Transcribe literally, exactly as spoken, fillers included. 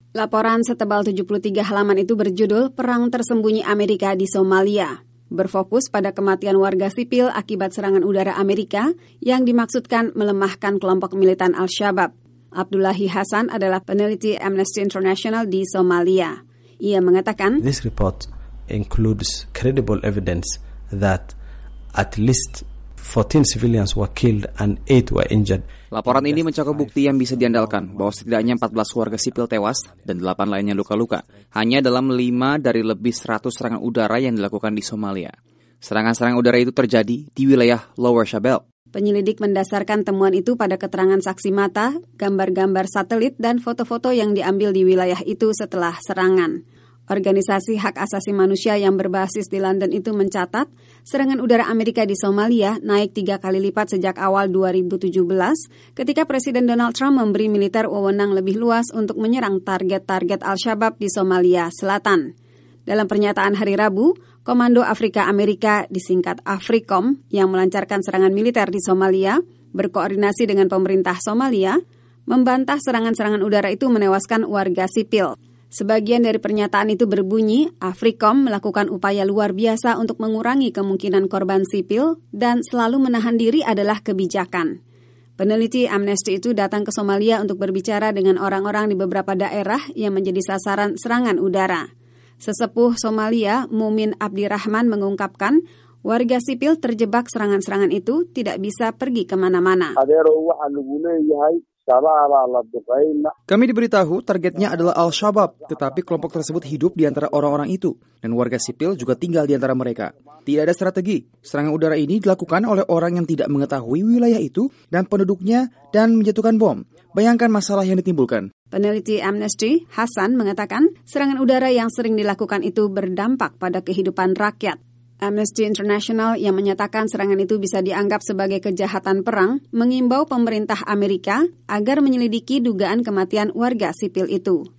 Laporan setebal tujuh puluh tiga halaman itu berjudul Perang Tersembunyi Amerika di Somalia. Berfokus pada kematian warga sipil akibat serangan udara Amerika yang dimaksudkan melemahkan kelompok militan Al-Shabaab. Abdullahi Hasan adalah peneliti Amnesty International di Somalia. Ia mengatakan, This report includes credible evidence that at least fourteen civilians were killed and eight were injured. Laporan ini mencakup bukti yang bisa diandalkan bahwa setidaknya empat belas warga sipil tewas dan delapan lainnya luka-luka hanya dalam lima dari lebih seratus serangan udara yang dilakukan di Somalia. Serangan-serangan udara itu terjadi di wilayah Lower Shabelle. Penyelidik mendasarkan temuan itu pada keterangan saksi mata, gambar-gambar satelit, dan foto-foto yang diambil di wilayah itu setelah serangan. Organisasi hak asasi manusia yang berbasis di London itu mencatat serangan udara Amerika di Somalia naik tiga kali lipat sejak awal dua ribu tujuh belas ketika Presiden Donald Trump memberi militer wewenang lebih luas untuk menyerang target-target Al-Shabaab di Somalia Selatan. Dalam pernyataan hari Rabu, Komando Afrika Amerika disingkat AFRICOM yang melancarkan serangan militer di Somalia berkoordinasi dengan pemerintah Somalia membantah serangan-serangan udara itu menewaskan warga sipil. Sebagian dari pernyataan itu berbunyi, AFRICOM melakukan upaya luar biasa untuk mengurangi kemungkinan korban sipil dan selalu menahan diri adalah kebijakan. Peneliti Amnesty itu datang ke Somalia untuk berbicara dengan orang-orang di beberapa daerah yang menjadi sasaran serangan udara. Sesepuh Somalia, Mumin Abdirahman mengungkapkan, warga sipil terjebak serangan-serangan itu tidak bisa pergi kemana-mana. Kami diberitahu targetnya adalah Al-Shabaab, tetapi kelompok tersebut hidup di antara orang-orang itu, dan warga sipil juga tinggal di antara mereka. Tidak ada strategi. Serangan udara ini dilakukan oleh orang yang tidak mengetahui wilayah itu dan penduduknya dan menjatuhkan bom. Bayangkan masalah yang ditimbulkan. Peneliti Amnesty, Hasan, mengatakan serangan udara yang sering dilakukan itu berdampak pada kehidupan rakyat. Amnesty International yang menyatakan serangan itu bisa dianggap sebagai kejahatan perang, mengimbau pemerintah Amerika agar menyelidiki dugaan kematian warga sipil itu.